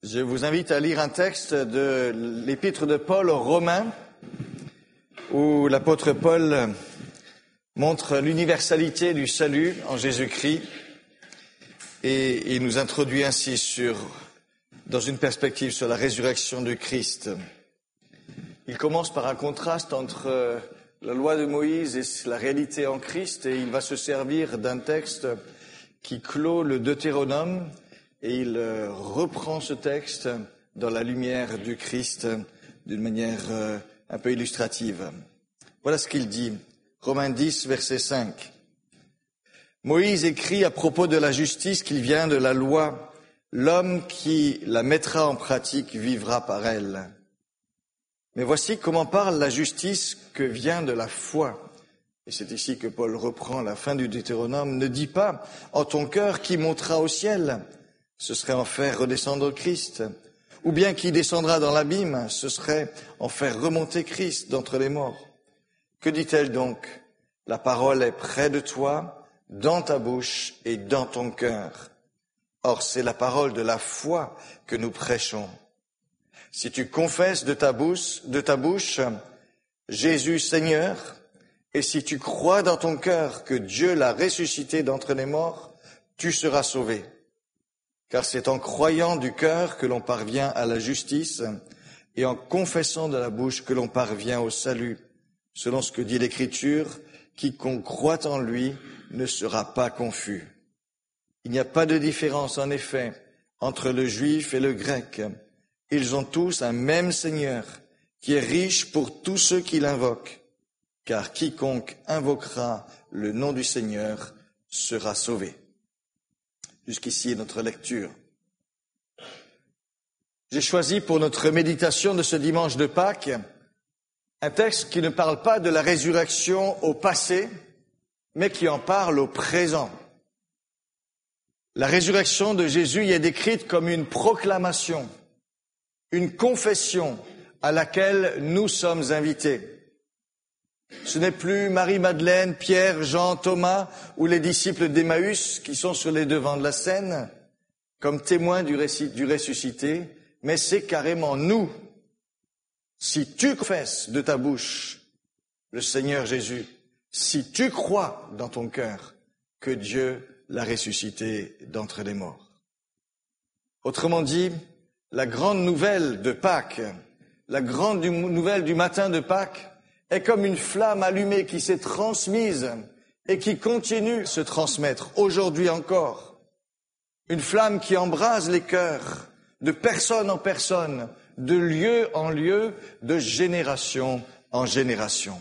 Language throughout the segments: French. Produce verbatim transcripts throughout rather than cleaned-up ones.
Je vous invite à lire un texte de l'épître de Paul aux Romains, où l'apôtre Paul montre l'universalité du salut en Jésus-Christ et il nous introduit ainsi sur, dans une perspective sur la résurrection du Christ. Il commence par un contraste entre la loi de Moïse et la réalité en Christ, et il va se servir d'un texte qui clôt le Deutéronome, et il reprend ce texte dans la lumière du Christ d'une manière un peu illustrative. Voilà ce qu'il dit, Romains dix, verset cinq. Moïse écrit à propos de la justice qu'il vient de la loi, l'homme qui la mettra en pratique vivra par elle. Mais voici comment parle la justice que vient de la foi. Et c'est ici que Paul reprend la fin du Deutéronome. Ne dis pas en ton cœur qui montera au ciel, ce serait en faire redescendre Christ. Ou bien qui descendra dans l'abîme, ce serait en faire remonter Christ d'entre les morts. Que dit-elle donc? La parole est près de toi, dans ta bouche et dans ton cœur. Or, c'est la parole de la foi que nous prêchons. Si tu confesses de ta bouche, de ta bouche, Jésus Seigneur, et si tu crois dans ton cœur que Dieu l'a ressuscité d'entre les morts, tu seras sauvé. Car c'est en croyant du cœur que l'on parvient à la justice et en confessant de la bouche que l'on parvient au salut. Selon ce que dit l'Écriture, quiconque croit en lui ne sera pas confus. Il n'y a pas de différence, en effet, entre le juif et le grec. Ils ont tous un même Seigneur, qui est riche pour tous ceux qui l'invoquent. Car quiconque invoquera le nom du Seigneur sera sauvé. Jusqu'ici est notre lecture. J'ai choisi pour notre méditation de ce dimanche de Pâques un texte qui ne parle pas de la résurrection au passé, mais qui en parle au présent. La résurrection de Jésus y est décrite comme une proclamation, une confession à laquelle nous sommes invités. Ce n'est plus Marie-Madeleine, Pierre, Jean, Thomas ou les disciples d'Emmaüs qui sont sur les devants de la scène comme témoins du, récit, du ressuscité, mais c'est carrément nous. Si tu confesses de ta bouche le Seigneur Jésus, si tu crois dans ton cœur que Dieu l'a ressuscité d'entre les morts. Autrement dit, la grande nouvelle de Pâques, la grande nouvelle du matin de Pâques, est comme une flamme allumée qui s'est transmise et qui continue de se transmettre aujourd'hui encore. Une flamme qui embrase les cœurs de personne en personne, de lieu en lieu, de génération en génération.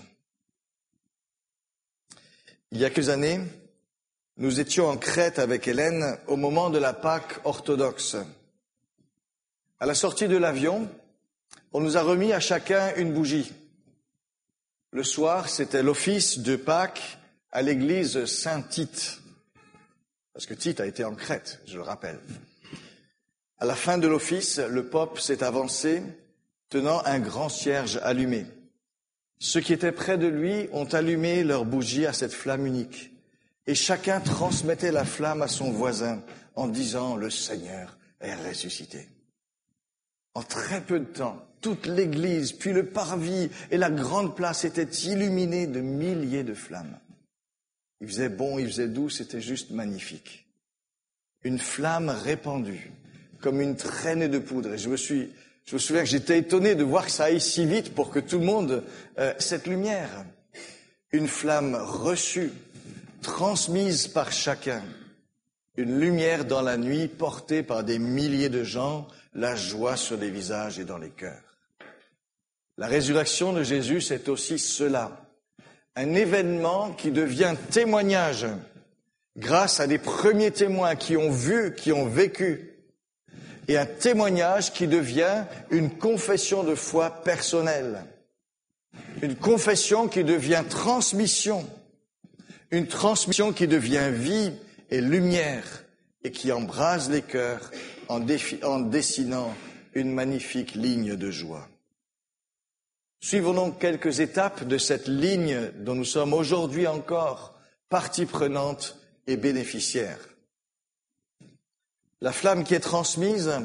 Il y a quelques années, nous étions en Crète avec Hélène au moment de la Pâque orthodoxe. À la sortie de l'avion, on nous a remis à chacun une bougie. Le soir, c'était l'office de Pâques à l'église Saint-Tite. Parce que Tite a été en Crète, je le rappelle. À la fin de l'office, le pope s'est avancé, tenant un grand cierge allumé. Ceux qui étaient près de lui ont allumé leur bougie à cette flamme unique. Et chacun transmettait la flamme à son voisin en disant « Le Seigneur est ressuscité ». En très peu de temps, toute l'église, puis le parvis et la grande place étaient illuminés de milliers de flammes. Il faisait bon, il faisait doux, c'était juste magnifique. Une flamme répandue, comme une traînée de poudre. Et je me suis, je me souviens que j'étais étonné de voir que ça aille si vite pour que tout le monde, euh, cette lumière, une flamme reçue, transmise par chacun, une lumière dans la nuit portée par des milliers de gens, la joie sur les visages et dans les cœurs. La résurrection de Jésus, c'est aussi cela. Un événement qui devient témoignage grâce à des premiers témoins qui ont vu, qui ont vécu. Et un témoignage qui devient une confession de foi personnelle. Une confession qui devient transmission. Une transmission qui devient vie et lumière et qui embrase les cœurs en, défi- en dessinant une magnifique ligne de joie. Suivons donc quelques étapes de cette ligne dont nous sommes aujourd'hui encore partie prenante et bénéficiaire. La flamme qui est transmise,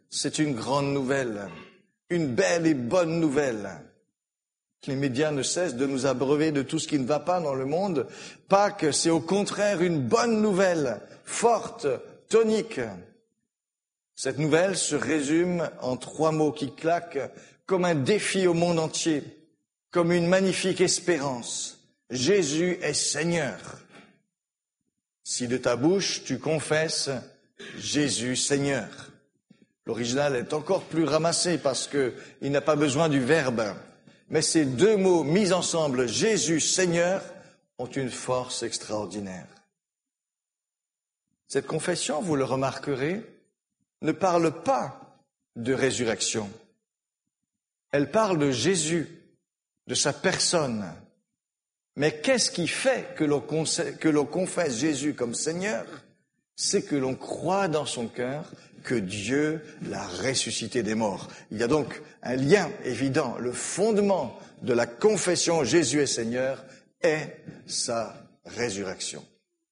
c'est une grande nouvelle, une belle et bonne nouvelle. Les médias ne cessent de nous abreuver de tout ce qui ne va pas dans le monde. Pâques, c'est au contraire une bonne nouvelle, forte, tonique. Cette nouvelle se résume en trois mots qui claquent comme un défi au monde entier, comme une magnifique espérance. Jésus est Seigneur. Si de ta bouche tu confesses Jésus Seigneur. L'original est encore plus ramassé parce que il n'a pas besoin du verbe. Mais ces deux mots mis ensemble, Jésus Seigneur, ont une force extraordinaire. Cette confession, vous le remarquerez, ne parle pas de résurrection. Elle parle de Jésus, de sa personne. Mais qu'est-ce qui fait que l'on, conse- que l'on confesse Jésus comme Seigneur? C'est que l'on croit dans son cœur que Dieu l'a ressuscité des morts. Il y a donc un lien évident. Le fondement de la confession Jésus est Seigneur est sa résurrection.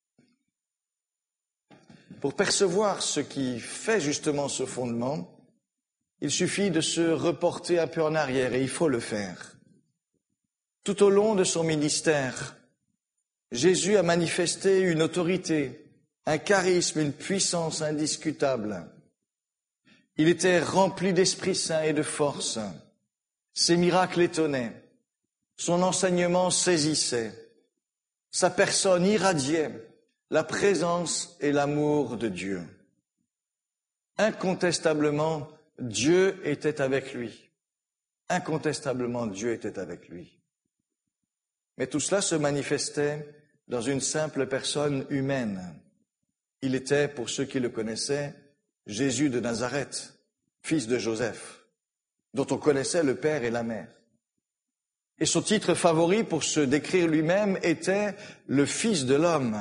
Pour percevoir ce qui fait justement ce fondement, il suffit de se reporter un peu en arrière, et il faut le faire. Tout au long de son ministère, Jésus a manifesté une autorité, un charisme, une puissance indiscutable. Il était rempli d'Esprit Saint et de force. Ses miracles étonnaient. Son enseignement saisissait. Sa personne irradiait la présence et l'amour de Dieu. Incontestablement, Dieu était avec lui. Incontestablement, Dieu était avec lui. Mais tout cela se manifestait dans une simple personne humaine. Il était, pour ceux qui le connaissaient, Jésus de Nazareth, fils de Joseph, dont on connaissait le père et la mère. Et son titre favori pour se décrire lui-même était le Fils de l'homme.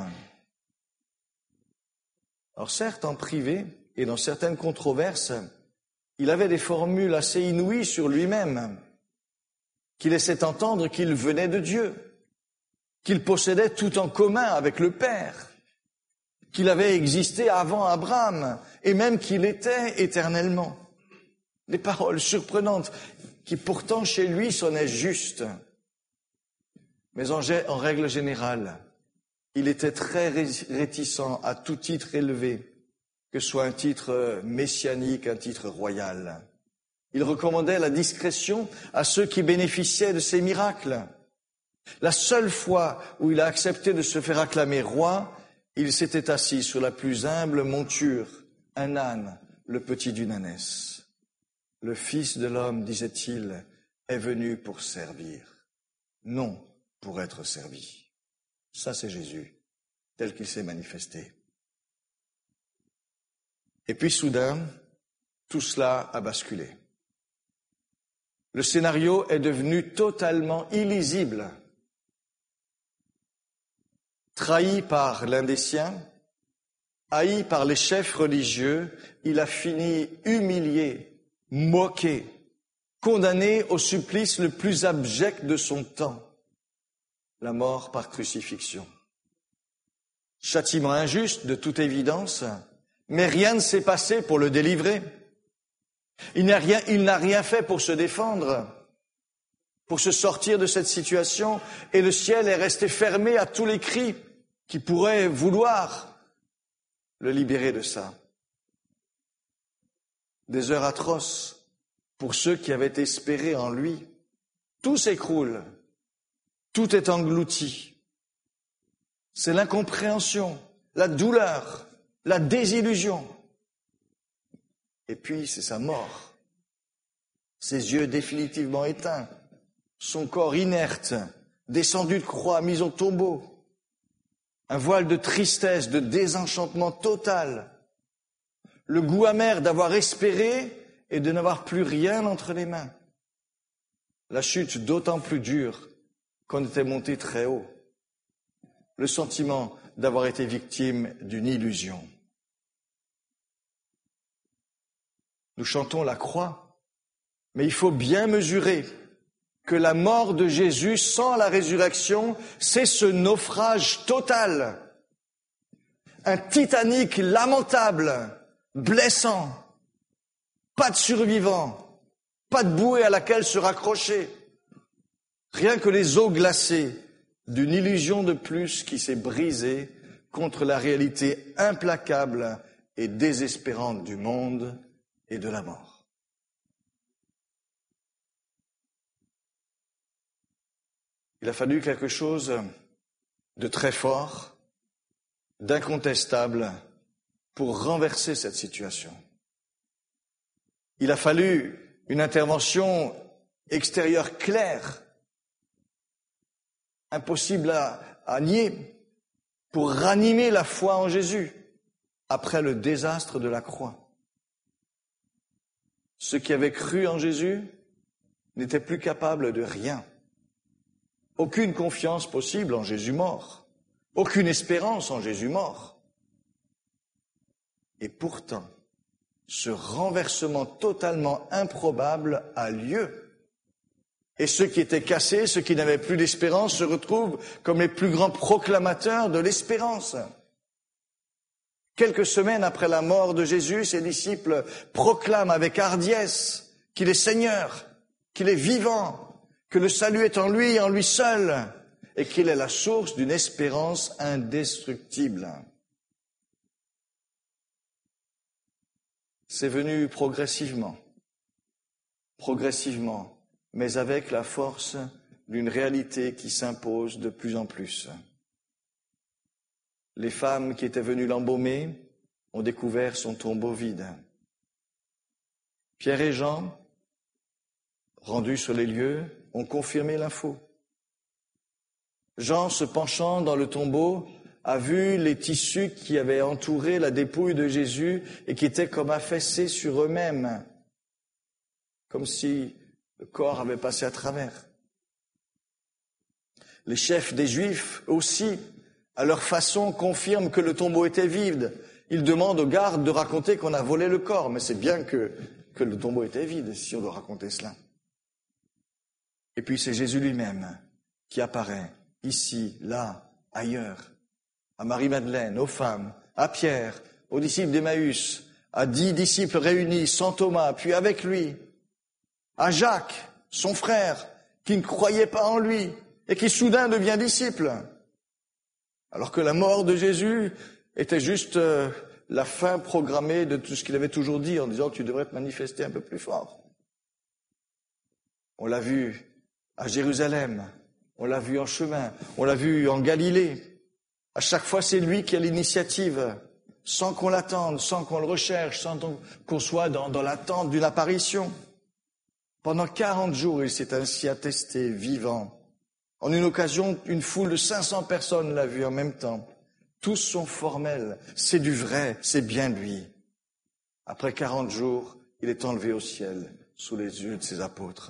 Alors certes, en privé et dans certaines controverses, il avait des formules assez inouïes sur lui-même, qui laissaient entendre qu'il venait de Dieu, qu'il possédait tout en commun avec le Père, qu'il avait existé avant Abraham et même qu'il était éternellement. Des paroles surprenantes qui pourtant chez lui sonnaient justes. Mais en, en règle générale, il était très réticent à tout titre élevé, que ce soit un titre messianique, un titre royal. Il recommandait la discrétion à ceux qui bénéficiaient de ses miracles. La seule fois où il a accepté de se faire acclamer roi, il s'était assis sur la plus humble monture, un âne, le petit d'une ânesse. Le Fils de l'homme, disait-il, est venu pour servir, non pour être servi. Ça, c'est Jésus, tel qu'il s'est manifesté. Et puis soudain, tout cela a basculé. Le scénario est devenu totalement illisible. Trahi par l'un des siens, haï par les chefs religieux, il a fini humilié, moqué, condamné au supplice le plus abject de son temps, la mort par crucifixion. Châtiment injuste, de toute évidence, mais rien ne s'est passé pour le délivrer. Il n'a rien, il n'a rien fait pour se défendre, pour se sortir de cette situation, et le ciel est resté fermé à tous les cris qui pourraient vouloir le libérer de ça. Des heures atroces pour ceux qui avaient espéré en lui. Tout s'écroule, tout est englouti. C'est l'incompréhension, la douleur, la désillusion. Et puis c'est sa mort. Ses yeux définitivement éteints, son corps inerte, descendu de croix, mis au tombeau. Un voile de tristesse, de désenchantement total. Le goût amer d'avoir espéré et de n'avoir plus rien entre les mains. La chute d'autant plus dure qu'on était monté très haut. Le sentiment d'avoir été victime d'une illusion. Nous chantons la croix, mais il faut bien mesurer que la mort de Jésus sans la résurrection, c'est ce naufrage total, un Titanic lamentable, blessant, Pas de survivants, pas de bouée à laquelle se raccrocher. Rien que les eaux glacées d'une illusion de plus qui s'est brisée contre la réalité implacable et désespérante du monde et de la mort. Il a fallu quelque chose de très fort, d'incontestable, pour renverser cette situation. Il a fallu une intervention extérieure claire, impossible à, à nier, pour ranimer la foi en Jésus après le désastre de la croix. Ceux qui avaient cru en Jésus n'étaient plus capables de rien. Aucune confiance possible en Jésus mort. Aucune espérance en Jésus mort. Et pourtant, ce renversement totalement improbable a lieu. Et ceux qui étaient cassés, ceux qui n'avaient plus d'espérance, se retrouvent comme les plus grands proclamateurs de l'espérance. Quelques semaines après la mort de Jésus, ses disciples proclament avec hardiesse qu'il est Seigneur, qu'il est vivant, que le salut est en lui et en lui seul, et qu'il est la source d'une espérance indestructible. C'est venu progressivement, progressivement, mais avec la force d'une réalité qui s'impose de plus en plus. Les femmes qui étaient venues l'embaumer ont découvert son tombeau vide. Pierre et Jean, rendus sur les lieux, ont confirmé l'info. Jean, se penchant dans le tombeau, a vu les tissus qui avaient entouré la dépouille de Jésus et qui étaient comme affaissés sur eux-mêmes, comme si le corps avait passé à travers. Les chefs des Juifs aussi, à leur façon, confirment que le tombeau était vide. Ils demandent aux gardes de raconter qu'on a volé le corps, mais c'est bien que, que le tombeau était vide, si on doit raconter cela. Et puis c'est Jésus lui-même qui apparaît ici, là, ailleurs, à Marie-Madeleine, aux femmes, à Pierre, aux disciples d'Emmaüs, à dix disciples réunis, sans Thomas, puis avec lui, à Jacques, son frère, qui ne croyait pas en lui et qui soudain devient disciple. Alors que la mort de Jésus était juste euh, la fin programmée de tout ce qu'il avait toujours dit en disant « tu devrais te manifester un peu plus fort ». On l'a vu à Jérusalem, on l'a vu en chemin, on l'a vu en Galilée. À chaque fois, c'est lui qui a l'initiative, sans qu'on l'attende, sans qu'on le recherche, sans qu'on soit dans, dans l'attente d'une apparition. Pendant quarante jours, il s'est ainsi attesté, vivant. En une occasion, une foule de cinq cents personnes l'a vu en même temps. Tous sont formels, c'est du vrai, c'est bien lui. Après quarante jours, il est enlevé au ciel, sous les yeux de ses apôtres.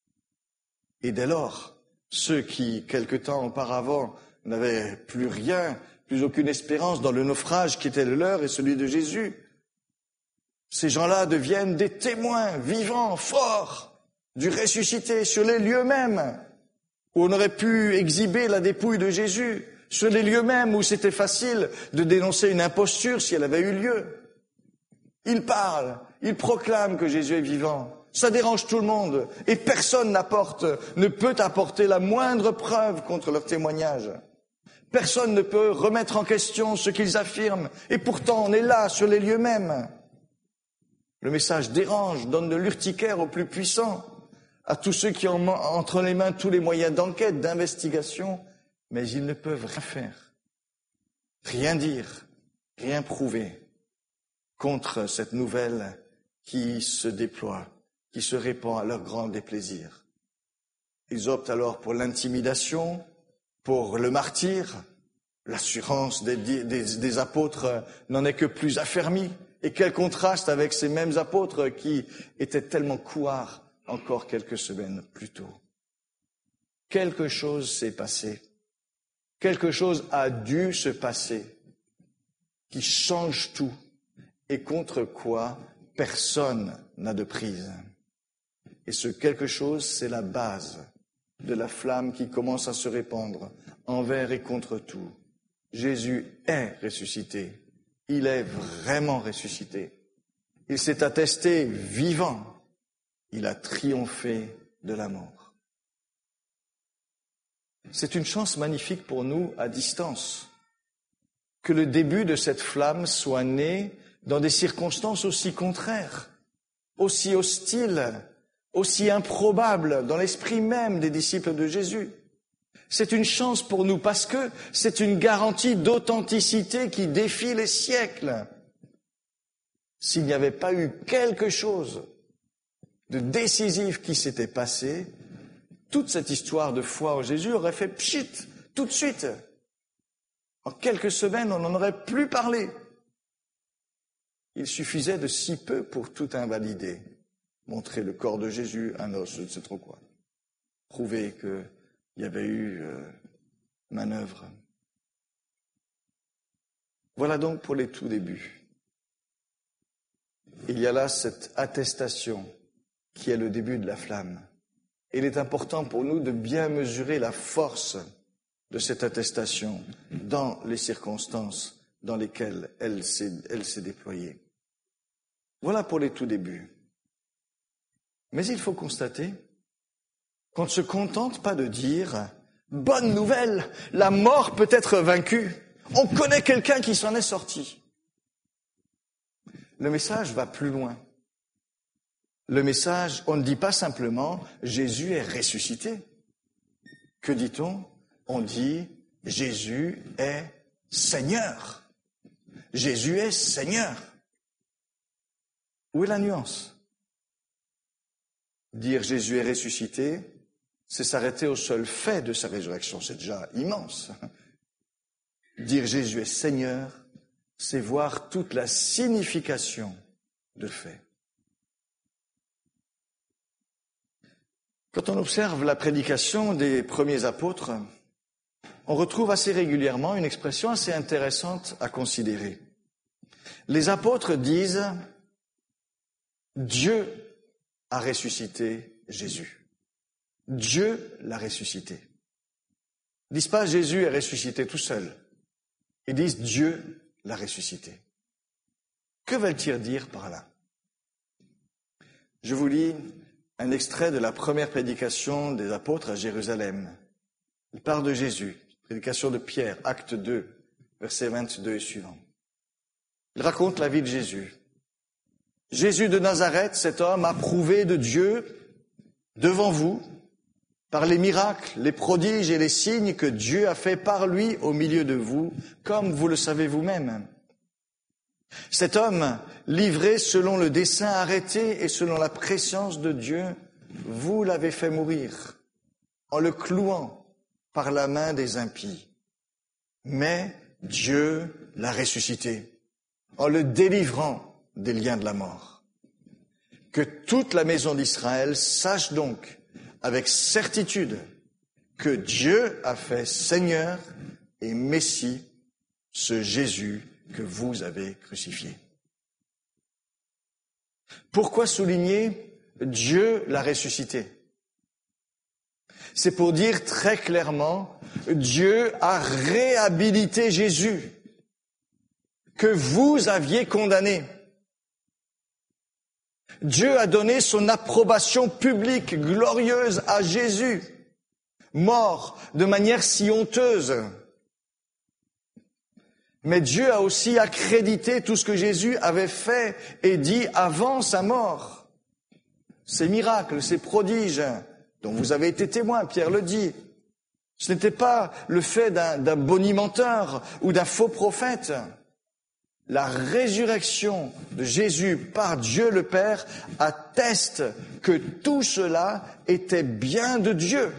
Et dès lors, ceux qui, quelque temps auparavant, n'avaient plus rien, plus aucune espérance dans le naufrage qui était le leur et celui de Jésus, ces gens-là deviennent des témoins vivants, forts, du ressuscité sur les lieux mêmes où on aurait pu exhiber la dépouille de Jésus, sur les lieux mêmes où c'était facile de dénoncer une imposture si elle avait eu lieu. Ils parlent, ils proclament que Jésus est vivant. Ça dérange tout le monde et personne n'apporte, ne peut apporter la moindre preuve contre leur témoignage. Personne ne peut remettre en question ce qu'ils affirment et pourtant on est là sur les lieux mêmes. Le message dérange, donne de l'urticaire aux plus puissants, à tous ceux qui ont entre les mains tous les moyens d'enquête, d'investigation, mais ils ne peuvent rien faire, rien dire, rien prouver contre cette nouvelle qui se déploie, qui se répand à leur grand déplaisir. Ils optent alors pour l'intimidation, pour le martyre. L'assurance des, des, des apôtres n'en est que plus affermie. Et quel contraste avec ces mêmes apôtres qui étaient tellement couards encore quelques semaines plus tôt. Quelque chose s'est passé. Quelque chose a dû se passer qui change tout et contre quoi personne n'a de prise. Et ce quelque chose, c'est la base de la flamme qui commence à se répandre envers et contre tout. Jésus est ressuscité. Il est vraiment ressuscité. il s'est attesté vivant. Il a triomphé de la mort. C'est une chance magnifique pour nous à distance que le début de cette flamme soit né dans des circonstances aussi contraires, aussi hostiles, aussi improbables dans l'esprit même des disciples de Jésus. C'est une chance pour nous parce que c'est une garantie d'authenticité qui défie les siècles. S'il n'y avait pas eu quelque chose de décisif qui s'était passé, toute cette histoire de foi en Jésus aurait fait pchit, tout de suite. En quelques semaines, on n'en aurait plus parlé. Il suffisait de si peu pour tout invalider. Montrer le corps de Jésus, un os, je ne sais trop quoi. Prouver qu'il y avait eu euh, manœuvre. Voilà donc pour les tout débuts. Il y a là cette attestation qui est le début de la flamme. Et il est important pour nous de bien mesurer la force de cette attestation dans les circonstances dans lesquelles elle s'est, elle s'est déployée. Voilà pour les tout débuts. Mais il faut constater qu'on ne se contente pas de dire « Bonne nouvelle, la mort peut être vaincue. On connaît quelqu'un qui s'en est sorti. » Le message va plus loin. Le message, on ne dit pas simplement « Jésus est ressuscité ». Que dit-on ? On dit « Jésus est Seigneur ». Jésus est Seigneur. Où est la nuance ? Dire Jésus est ressuscité, c'est s'arrêter au seul fait de sa résurrection, c'est déjà immense. Dire Jésus est Seigneur, c'est voir toute la signification de fait. Quand on observe la prédication des premiers apôtres, on retrouve assez régulièrement une expression assez intéressante à considérer. Les apôtres disent « Dieu a ressuscité Jésus. Dieu l'a ressuscité. » Ils ne disent pas « Jésus est ressuscité tout seul ». Ils disent « Dieu l'a ressuscité ». Que veulent-ils dire par là ? Je vous lis un extrait de la première prédication des apôtres à Jérusalem. Il parle de Jésus, prédication de Pierre, acte deux, versets vingt-deux et suivants. Il raconte la vie de Jésus. Jésus de Nazareth, cet homme approuvé de Dieu devant vous, par les miracles, les prodiges et les signes que Dieu a fait par lui au milieu de vous, comme vous le savez vous-même. Cet homme, livré selon le dessein arrêté et selon la préscience de Dieu, vous l'avez fait mourir, en le clouant par la main des impies. Mais Dieu l'a ressuscité, en le délivrant des liens de la mort. Que toute la maison d'Israël sache donc avec certitude que Dieu a fait Seigneur et Messie ce Jésus que vous avez crucifié. Pourquoi souligner Dieu l'a ressuscité ? C'est pour dire très clairement, Dieu a réhabilité Jésus que vous aviez condamné. Dieu a donné son approbation publique, glorieuse à Jésus, mort de manière si honteuse. Mais Dieu a aussi accrédité tout ce que Jésus avait fait et dit avant sa mort. Ces miracles, ces prodiges dont vous avez été témoins, Pierre le dit. Ce n'était pas le fait d'un, d'un bonimenteur ou d'un faux prophète. La résurrection de Jésus par Dieu le Père atteste que tout cela était bien de Dieu.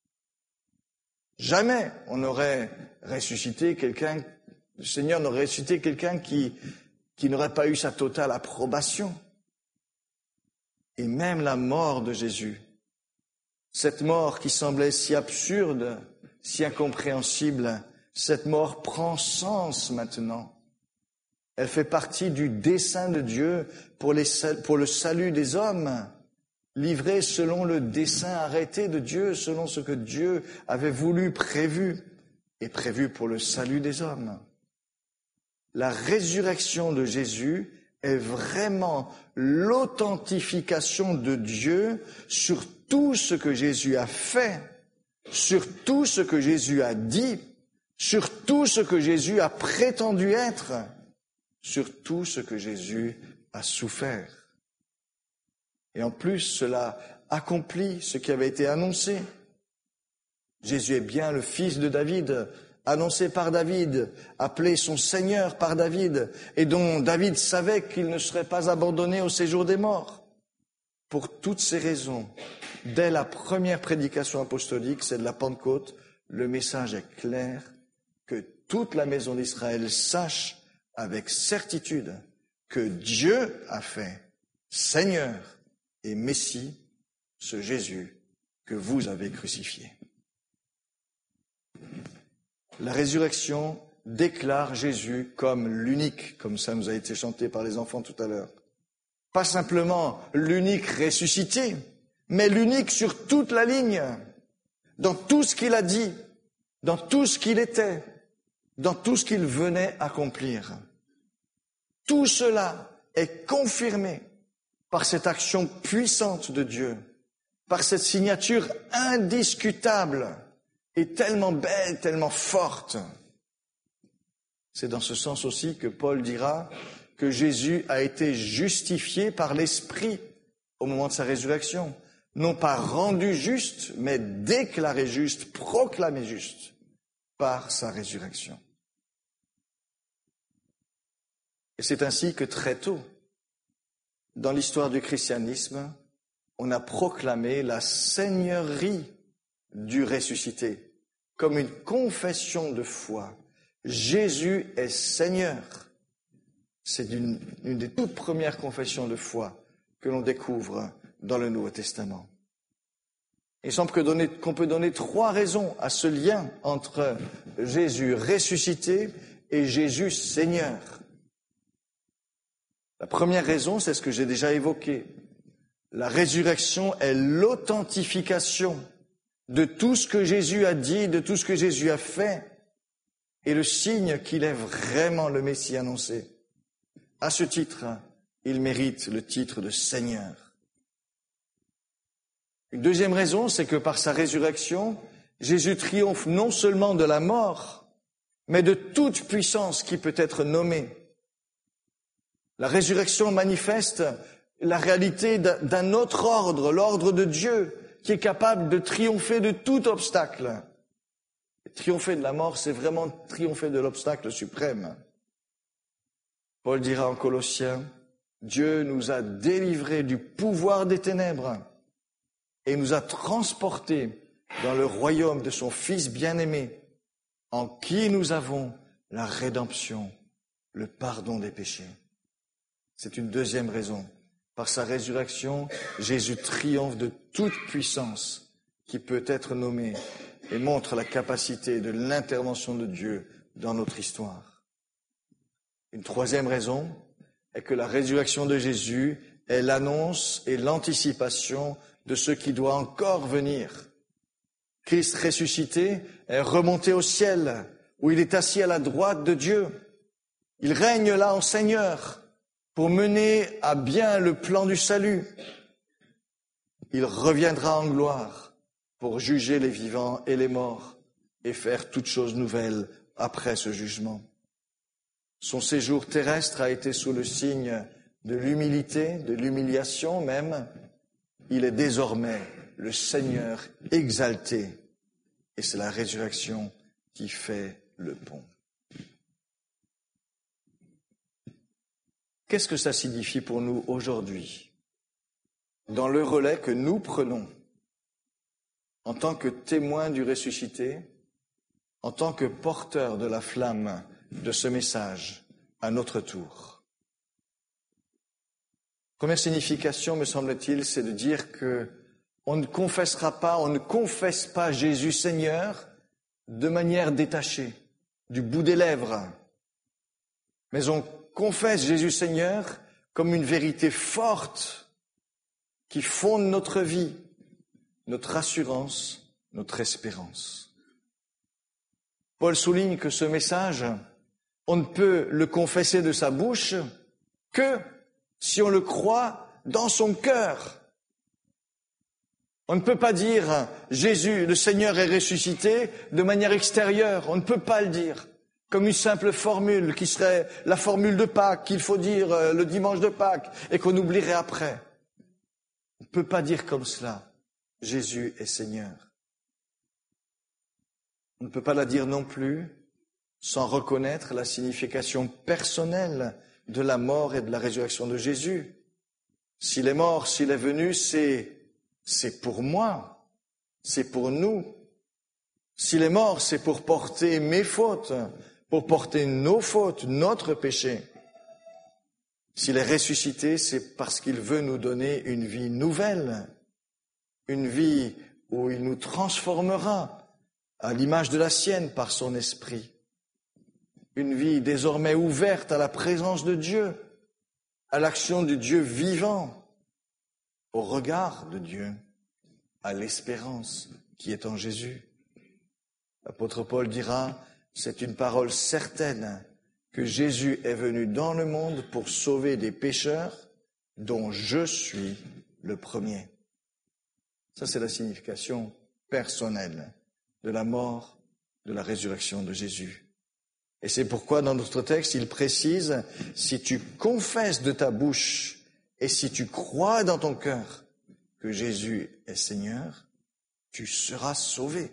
Jamais on n'aurait ressuscité quelqu'un, le Seigneur n'aurait ressuscité quelqu'un qui, qui n'aurait pas eu sa totale approbation. Et même la mort de Jésus, cette mort qui semblait si absurde, si incompréhensible, cette mort prend sens maintenant. Elle fait partie du dessein de Dieu pour, les, pour le salut des hommes, livré selon le dessein arrêté de Dieu, selon ce que Dieu avait voulu, prévu, et prévu pour le salut des hommes. La résurrection de Jésus est vraiment l'authentification de Dieu sur tout ce que Jésus a fait, sur tout ce que Jésus a dit, sur tout ce que Jésus a prétendu être, sur tout ce que Jésus a souffert. Et en plus, cela accomplit ce qui avait été annoncé. Jésus est bien le fils de David, annoncé par David, appelé son Seigneur par David, et dont David savait qu'il ne serait pas abandonné au séjour des morts. Pour toutes ces raisons, dès la première prédication apostolique, c'est de la Pentecôte, le message est clair, que toute la maison d'Israël sache avec certitude que Dieu a fait Seigneur et Messie ce Jésus que vous avez crucifié. La résurrection déclare Jésus comme l'unique, comme ça nous a été chanté par les enfants tout à l'heure. Pas simplement l'unique ressuscité, mais l'unique sur toute la ligne, dans tout ce qu'il a dit, dans tout ce qu'il était, dans tout ce qu'il venait accomplir. Tout cela est confirmé par cette action puissante de Dieu, par cette signature indiscutable et tellement belle, tellement forte. C'est dans ce sens aussi que Paul dira que Jésus a été justifié par l'Esprit au moment de sa résurrection. Non pas rendu juste, mais déclaré juste, proclamé juste par sa résurrection. Et c'est ainsi que très tôt, dans l'histoire du christianisme, on a proclamé la seigneurie du ressuscité, comme une confession de foi. Jésus est Seigneur. C'est une, une des toutes premières confessions de foi que l'on découvre dans le Nouveau Testament. Il semble que donner, qu'on peut donner trois raisons à ce lien entre Jésus ressuscité et Jésus Seigneur. La première raison, c'est ce que j'ai déjà évoqué. La résurrection est l'authentification de tout ce que Jésus a dit, de tout ce que Jésus a fait, et le signe qu'il est vraiment le Messie annoncé. À ce titre, il mérite le titre de Seigneur. Une deuxième raison, c'est que par sa résurrection, Jésus triomphe non seulement de la mort, mais de toute puissance qui peut être nommée. La résurrection manifeste la réalité d'un autre ordre, l'ordre de Dieu, qui est capable de triompher de tout obstacle. Et triompher de la mort, c'est vraiment triompher de l'obstacle suprême. Paul dira en Colossiens, Dieu nous a délivrés du pouvoir des ténèbres et nous a transportés dans le royaume de son Fils bien-aimé, en qui nous avons la rédemption, le pardon des péchés. C'est une deuxième raison. Par sa résurrection, Jésus triomphe de toute puissance qui peut être nommée et montre la capacité de l'intervention de Dieu dans notre histoire. Une troisième raison est que la résurrection de Jésus est l'annonce et l'anticipation de ce qui doit encore venir. Christ ressuscité est remonté au ciel, où il est assis à la droite de Dieu. Il règne là en Seigneur pour mener à bien le plan du salut. Il reviendra en gloire pour juger les vivants et les morts et faire toutes choses nouvelles après ce jugement. Son séjour terrestre a été sous le signe de l'humilité, de l'humiliation même. Il est désormais le Seigneur exalté et c'est la résurrection qui fait le pont. Qu'est-ce que ça signifie pour nous aujourd'hui, dans le relais que nous prenons, en tant que témoins du ressuscité, en tant que porteurs de la flamme de ce message à notre tour? Première signification, me semble-t-il, c'est de dire que on ne confessera pas, on ne confesse pas Jésus Seigneur de manière détachée, du bout des lèvres, mais on confesse Jésus Seigneur comme une vérité forte qui fonde notre vie, notre assurance, notre espérance. Paul souligne que ce message, on ne peut le confesser de sa bouche que si on le croit dans son cœur. On ne peut pas dire « Jésus, le Seigneur est ressuscité » de manière extérieure. On ne peut pas le dire comme une simple formule qui serait la formule de Pâques qu'il faut dire le dimanche de Pâques et qu'on oublierait après. On ne peut pas dire comme cela « Jésus est Seigneur ». On ne peut pas la dire non plus sans reconnaître la signification personnelle de la mort et de la résurrection de Jésus. S'il est mort, s'il est venu, c'est C'est pour moi, c'est pour nous. S'il est mort, c'est pour porter mes fautes, pour porter nos fautes, notre péché. S'il est ressuscité, c'est parce qu'il veut nous donner une vie nouvelle, une vie où il nous transformera à l'image de la sienne par son esprit. Une vie désormais ouverte à la présence de Dieu, à l'action du Dieu vivant, au regard de Dieu, à l'espérance qui est en Jésus. L'apôtre Paul dira, c'est une parole certaine que Jésus est venu dans le monde pour sauver des pécheurs dont je suis le premier. Ça, c'est la signification personnelle de la mort, de la résurrection de Jésus. Et c'est pourquoi dans notre texte, il précise, si tu confesses de ta bouche et si tu crois dans ton cœur que Jésus est Seigneur, tu seras sauvé.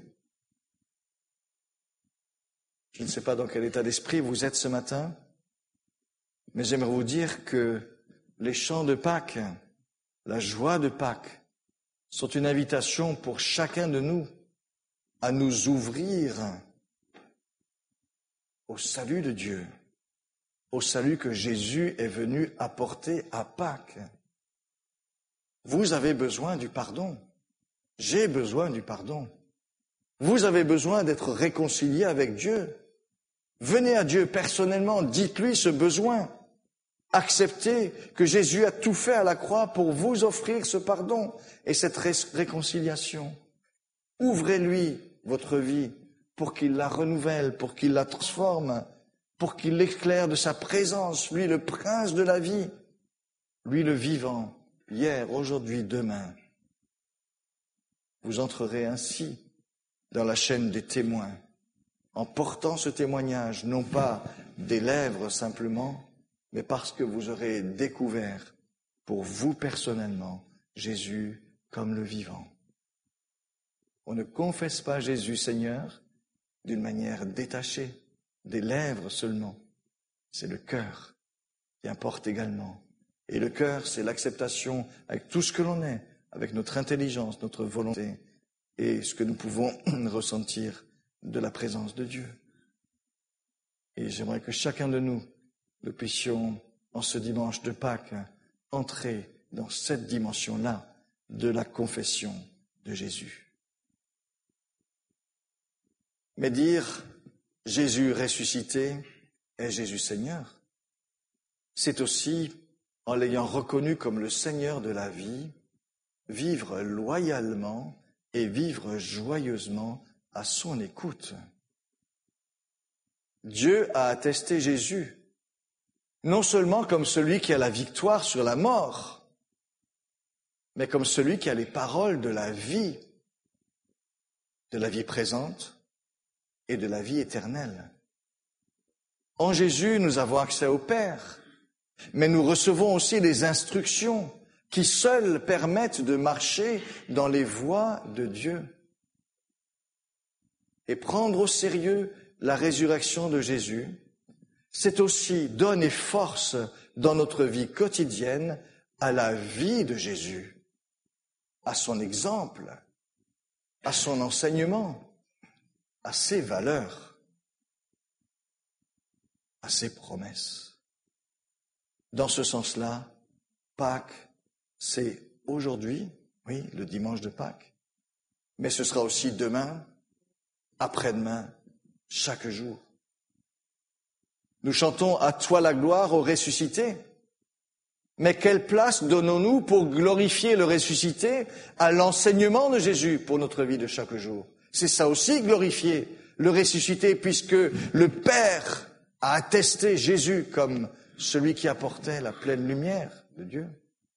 Je ne sais pas dans quel état d'esprit vous êtes ce matin, mais j'aimerais vous dire que les chants de Pâques, la joie de Pâques, sont une invitation pour chacun de nous à nous ouvrir au salut de Dieu, au salut que Jésus est venu apporter à Pâques. Vous avez besoin du pardon. J'ai besoin du pardon. Vous avez besoin d'être réconcilié avec Dieu. Venez à Dieu personnellement, dites-lui ce besoin. Acceptez que Jésus a tout fait à la croix pour vous offrir ce pardon et cette ré- réconciliation. Ouvrez-lui votre vie pour qu'il la renouvelle, pour qu'il la transforme, pour qu'il l'éclaire de sa présence, lui le prince de la vie, lui le vivant, hier, aujourd'hui, demain. Vous entrerez ainsi dans la chaîne des témoins, en portant ce témoignage, non pas des lèvres simplement, mais parce que vous aurez découvert pour vous personnellement Jésus comme le vivant. On ne confesse pas Jésus Seigneur d'une manière détachée, des lèvres seulement. C'est le cœur qui importe également. Et le cœur, c'est l'acceptation avec tout ce que l'on est, avec notre intelligence, notre volonté et ce que nous pouvons ressentir de la présence de Dieu. Et j'aimerais que chacun de nous, nous puissions, en ce dimanche de Pâques, entrer dans cette dimension-là de la confession de Jésus. Mais dire Jésus ressuscité est Jésus Seigneur, c'est aussi, en l'ayant reconnu comme le Seigneur de la vie, vivre loyalement et vivre joyeusement à son écoute. Dieu a attesté Jésus, non seulement comme celui qui a la victoire sur la mort, mais comme celui qui a les paroles de la vie, de la vie présente et de la vie éternelle. En Jésus, nous avons accès au Père, mais nous recevons aussi les instructions qui seules permettent de marcher dans les voies de Dieu. Et prendre au sérieux la résurrection de Jésus, c'est aussi donner force dans notre vie quotidienne à la vie de Jésus, à son exemple, à son enseignement, à ses valeurs, à ses promesses. Dans ce sens-là, Pâques, c'est aujourd'hui, oui, le dimanche de Pâques, mais ce sera aussi demain, après-demain, chaque jour. Nous chantons « À toi la gloire, ô ressuscité ». Mais quelle place donnons-nous pour glorifier le ressuscité à l'enseignement de Jésus pour notre vie de chaque jour? C'est ça aussi, glorifier le ressuscité, puisque le Père a attesté Jésus comme celui qui apportait la pleine lumière de Dieu.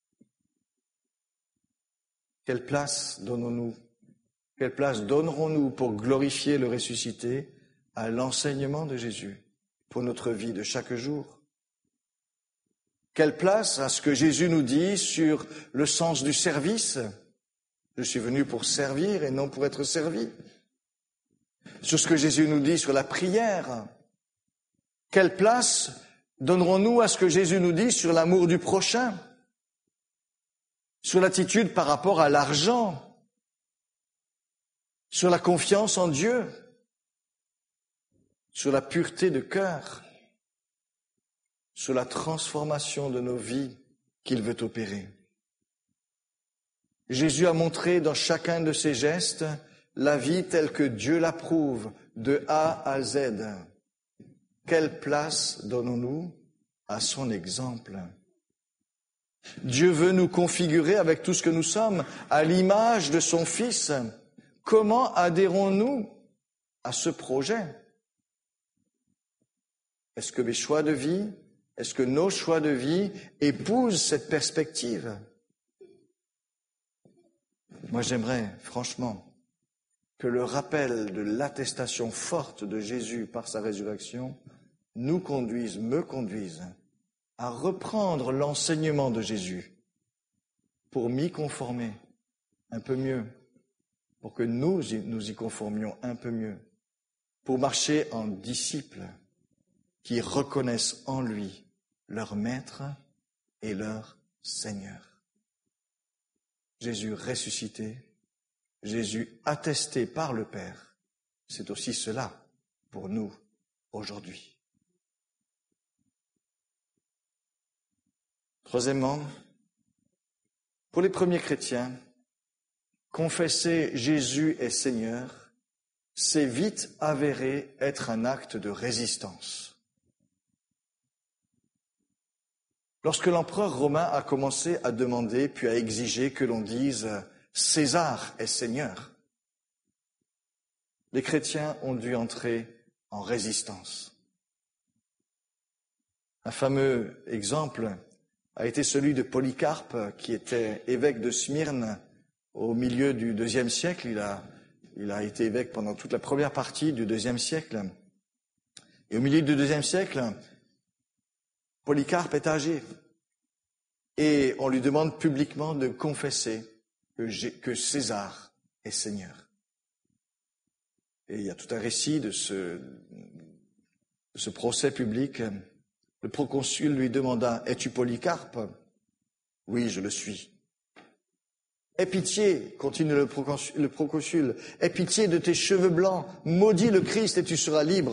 Quelle place donnons-nous, quelle place donnerons-nous pour glorifier le ressuscité à l'enseignement de Jésus pour notre vie de chaque jour? Quelle place à ce que Jésus nous dit sur le sens du service? Je suis venu pour servir et non pour être servi. Sur ce que Jésus nous dit sur la prière. Quelle place donnerons-nous à ce que Jésus nous dit sur l'amour du prochain? Sur l'attitude par rapport à l'argent? Sur la confiance en Dieu? Sur la pureté de cœur? Sur la transformation de nos vies qu'il veut opérer? Jésus a montré dans chacun de ses gestes la vie telle que Dieu l'approuve, de A à Z. Quelle place donnons-nous à son exemple? Dieu veut nous configurer avec tout ce que nous sommes à l'image de son Fils. Comment adhérons-nous à ce projet? Est-ce que mes choix de vie, est-ce que nos choix de vie épousent cette perspective? Moi, j'aimerais, franchement, que le rappel de l'attestation forte de Jésus par sa résurrection nous conduise, me conduise, à reprendre l'enseignement de Jésus pour m'y conformer un peu mieux, pour que nous nous y conformions un peu mieux, pour marcher en disciples qui reconnaissent en lui leur Maître et leur Seigneur. Jésus ressuscité, Jésus attesté par le Père, c'est aussi cela pour nous aujourd'hui. Troisièmement, pour les premiers chrétiens, confesser Jésus est Seigneur, c'est vite avéré être un acte de résistance. Lorsque l'empereur romain a commencé à demander puis à exiger que l'on dise « César est Seigneur », les chrétiens ont dû entrer en résistance. Un fameux exemple a été celui de Polycarpe, qui était évêque de Smyrne au milieu du deuxième siècle. Il a, il a été évêque pendant toute la première partie du deuxième siècle. Et au milieu du deuxième siècle, Polycarpe est âgé. Et on lui demande publiquement de confesser que, que César est Seigneur. Et il y a tout un récit de ce, de ce procès public. Le proconsul lui demanda « Es-tu Polycarpe ?»« Oui, je le suis. »« Aie pitié, continue le proconsul, le proconsul, aie pitié de tes cheveux blancs, maudis le Christ et tu seras libre. »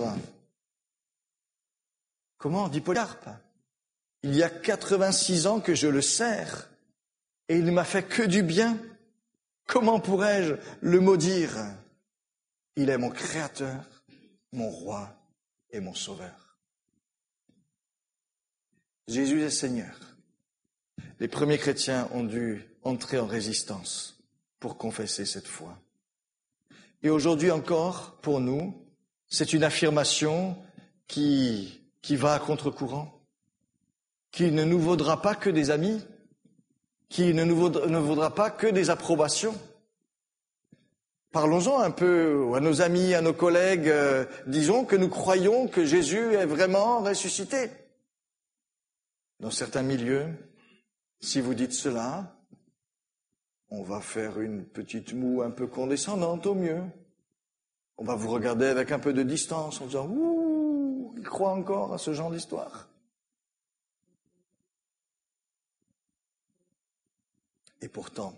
Comment, dit Polycarpe ? Il y a quatre-vingt-six ans que je le sers et il ne m'a fait que du bien. Comment pourrais-je le maudire ? Il est mon Créateur, mon Roi et mon Sauveur. Jésus est Seigneur. Les premiers chrétiens ont dû entrer en résistance pour confesser cette foi. Et aujourd'hui encore, pour nous, c'est une affirmation qui, qui va à contre-courant, qui ne nous vaudra pas que des amis, qui ne nous vaudra, ne vaudra pas que des approbations. Parlons-en un peu à nos amis, à nos collègues, euh, disons que nous croyons que Jésus est vraiment ressuscité. Dans certains milieux, si vous dites cela, on va faire une petite moue un peu condescendante au mieux. On va vous regarder avec un peu de distance en disant « Ouh, il croit encore à ce genre d'histoire ». Et pourtant,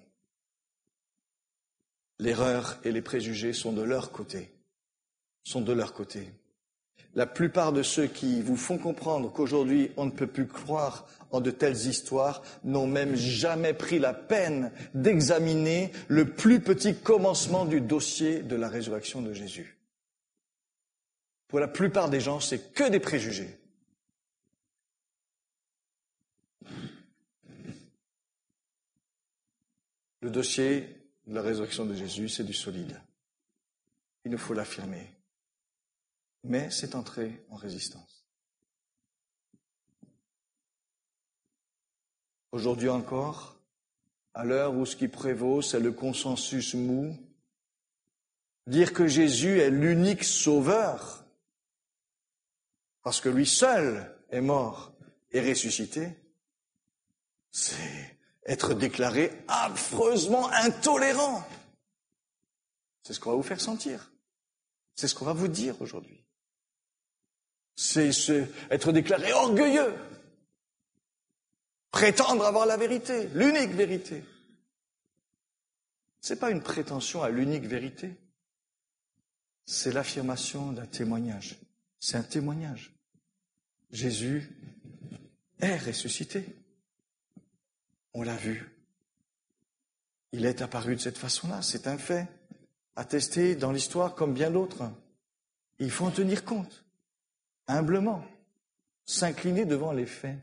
l'erreur et les préjugés sont de leur côté, sont de leur côté. La plupart de ceux qui vous font comprendre qu'aujourd'hui on ne peut plus croire en de telles histoires n'ont même jamais pris la peine d'examiner le plus petit commencement du dossier de la résurrection de Jésus. Pour la plupart des gens, c'est que des préjugés. Le dossier de la résurrection de Jésus, c'est du solide. Il nous faut l'affirmer. Mais c'est entré en résistance. Aujourd'hui encore, à l'heure où ce qui prévaut, c'est le consensus mou, dire que Jésus est l'unique sauveur, parce que lui seul est mort et ressuscité, c'est être déclaré affreusement intolérant. C'est ce qu'on va vous faire sentir. C'est ce qu'on va vous dire aujourd'hui. C'est ce, être déclaré orgueilleux. Prétendre avoir la vérité, l'unique vérité. C'est pas une prétention à l'unique vérité. C'est l'affirmation d'un témoignage. C'est un témoignage. Jésus est ressuscité. On l'a vu. Il est apparu de cette façon-là. C'est un fait attesté dans l'histoire comme bien d'autres. Il faut en tenir compte, humblement, s'incliner devant les faits.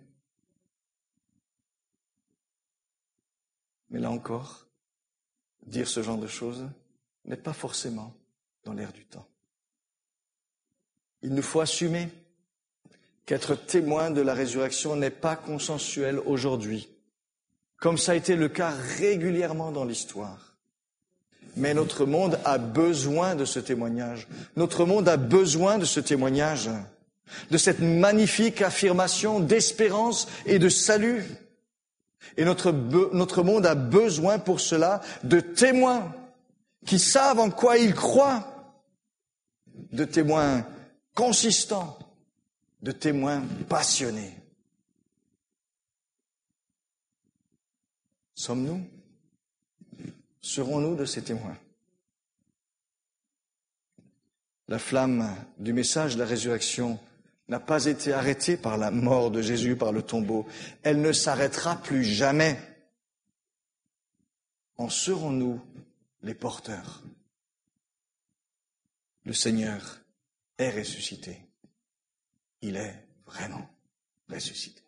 Mais là encore, dire ce genre de choses n'est pas forcément dans l'air du temps. Il nous faut assumer qu'être témoin de la résurrection n'est pas consensuel aujourd'hui, comme ça a été le cas régulièrement dans l'histoire. Mais notre monde a besoin de ce témoignage. Notre monde a besoin de ce témoignage, de cette magnifique affirmation d'espérance et de salut. Et notre, be- notre monde a besoin pour cela de témoins qui savent en quoi ils croient, de témoins consistants, de témoins passionnés. Sommes-nous? Serons-nous de ces témoins? La flamme du message de la résurrection n'a pas été arrêtée par la mort de Jésus, par le tombeau. Elle ne s'arrêtera plus jamais. En serons-nous les porteurs? Le Seigneur est ressuscité. Il est vraiment ressuscité.